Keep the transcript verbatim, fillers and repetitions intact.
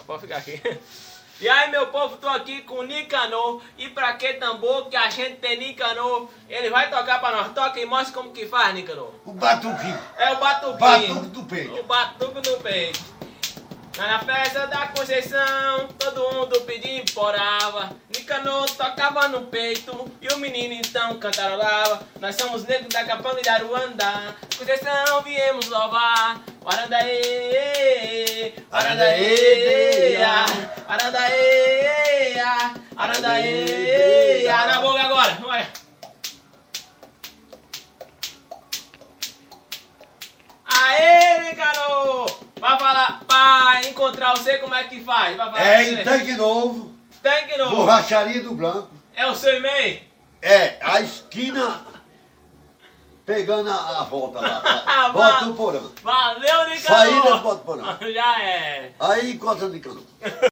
pode ficar aqui. E aí, meu povo, tô aqui com o Nicanor. E pra que tambor que a gente tem Nicanor? Ele vai tocar pra nós. Toca e mostra como que faz, Nicanor. O batuque. É o batuquinho. Batuque do peito. O batuque do peito. Na festa da Conceição, todo mundo pedindo porava. Nicanor tocava no peito e o menino então cantarolava. Nós somos negros da Capanga e da Ruanda. Conceição viemos louvar. Arandaê, arandaê, arandaê, arandaê. Na boca agora, olha. Aê, Nicanor! Vai falar, pra encontrar você, como é que faz? Vai falar É em Tanque Novo, Tanque Novo. Borracharia do Blanco. É o seu e-mail? É, a esquina pegando a, a volta lá. Ah, Bota o porão. Valeu, Nicanor! Saída, bota o porão. Já é. Aí encontra o Nicanor.